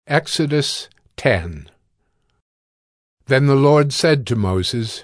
Exodus 10. Then the Lord said to Moses,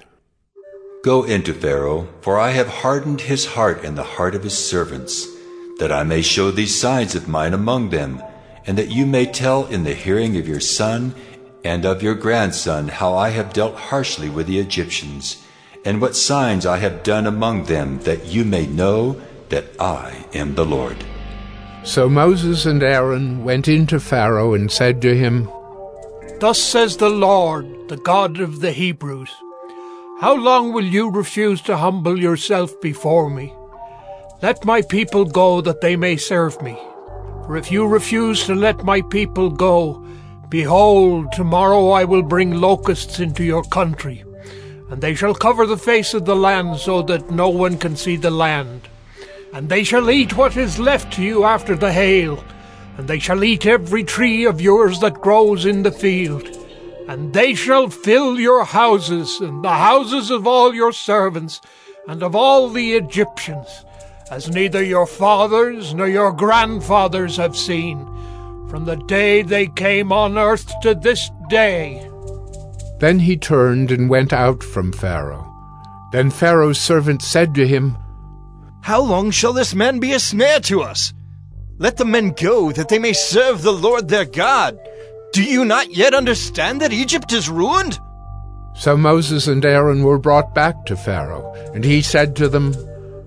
Go into Pharaoh, for I have hardened his heart and the heart of his servants, that I may show these signs of mine among them, and that you may tell in the hearing of your son and of your grandson how I have dealt harshly with the Egyptians, and what signs I have done among them, that you may know that I am the Lord. So Moses and Aaron went into Pharaoh and said to him, Thus says the Lord, the God of the Hebrews, How long will you refuse to humble yourself before me? Let my people go, that they may serve me. For if you refuse to let my people go, behold, tomorrow I will bring locusts into your country, and they shall cover the face of the land, so that no one can see the land. And they shall eat what is left to you after the hail, and they shall eat every tree of yours that grows in the field. And they shall fill your houses, and the houses of all your servants, and of all the Egyptians, as neither your fathers nor your grandfathers have seen, from the day they came on earth to this day. Then he turned and went out from Pharaoh. Then Pharaoh's servant said to him, How long shall this man be a snare to us? Let the men go, that they may serve the Lord their God. Do you not yet understand that Egypt is ruined? So Moses and Aaron were brought back to Pharaoh, and he said to them,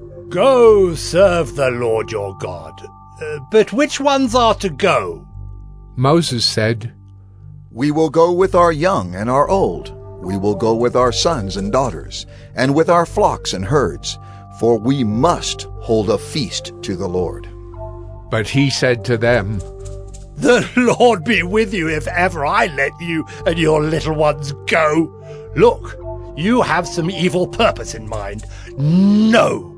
Go serve the Lord your God. But which ones are to go? Moses said, We will go with our young and our old. We will go with our sons and daughters, and with our flocks and herds, for we must hold a feast to the Lord. But he said to them, The Lord be with you if ever I let you and your little ones go. Look, you have some evil purpose in mind. No.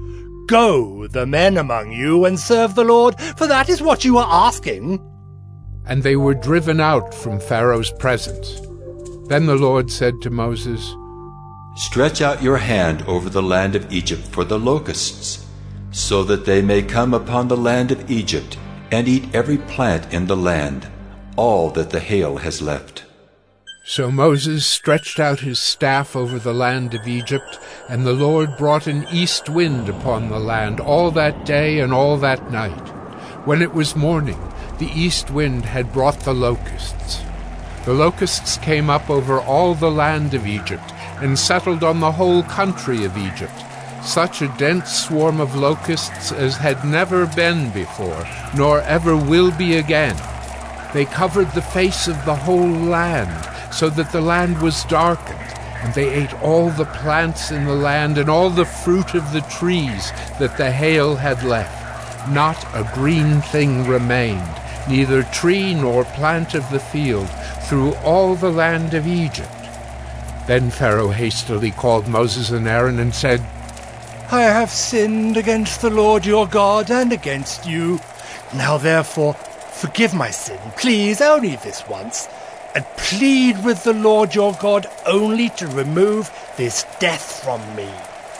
Go, the men among you, and serve the Lord, for that is what you are asking. And they were driven out from Pharaoh's presence. Then the Lord said to Moses, Stretch out your hand over the land of Egypt for the locusts, so that they may come upon the land of Egypt, and eat every plant in the land, all that the hail has left. So Moses stretched out his staff over the land of Egypt, and the Lord brought an east wind upon the land all that day and all that night. When it was morning, the east wind had brought the locusts. The locusts came up over all the land of Egypt, and settled on the whole country of Egypt, such a dense swarm of locusts as had never been before, nor ever will be again. They covered the face of the whole land, so that the land was darkened, and they ate all the plants in the land and all the fruit of the trees that the hail had left. Not a green thing remained, neither tree nor plant of the field, through all the land of Egypt. Then Pharaoh hastily called Moses and Aaron and said, I have sinned against the Lord your God and against you. Now therefore, forgive my sin, please, only this once, and plead with the Lord your God only to remove this death from me.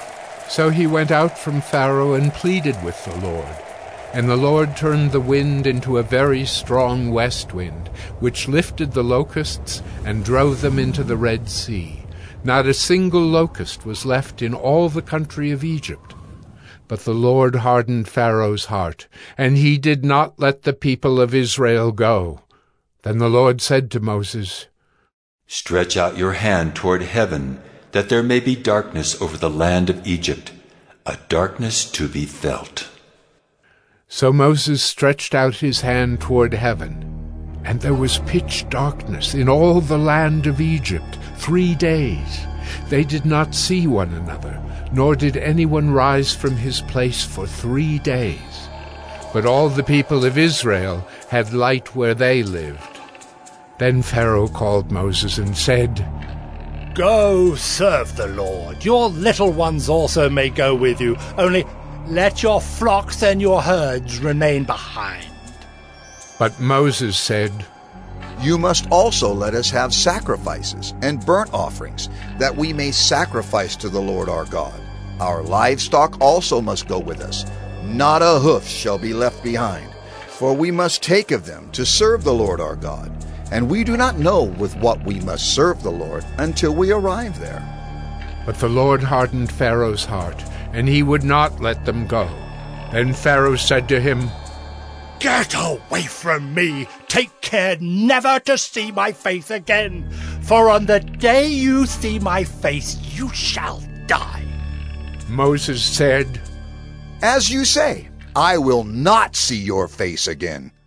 So he went out from Pharaoh and pleaded with the Lord. And the Lord turned the wind into a very strong west wind, which lifted the locusts and drove them into the Red Sea. Not a single locust was left in all the country of Egypt. But the Lord hardened Pharaoh's heart, and he did not let the people of Israel go. Then the Lord said to Moses, Stretch out your hand toward heaven, that there may be darkness over the land of Egypt, a darkness to be felt. So Moses stretched out his hand toward heaven, and there was pitch darkness in all the land of Egypt 3 days. They did not see one another, nor did anyone rise from his place for 3 days. But all the people of Israel had light where they lived. Then Pharaoh called Moses and said, Go serve the Lord. Your little ones also may go with you, only let your flocks and your herds remain behind. But Moses said, You must also let us have sacrifices and burnt offerings, that we may sacrifice to the Lord our God. Our livestock also must go with us. Not a hoof shall be left behind. for we must take of them to serve the Lord our God, and we do not know with what we must serve the Lord until we arrive there." But the Lord hardened Pharaoh's heart, and he would not let them go. Then Pharaoh said to him, "Get away from me! Take care never to see my face again, for on the day you see my face you shall die." Moses said, "As you say, I will not see your face again.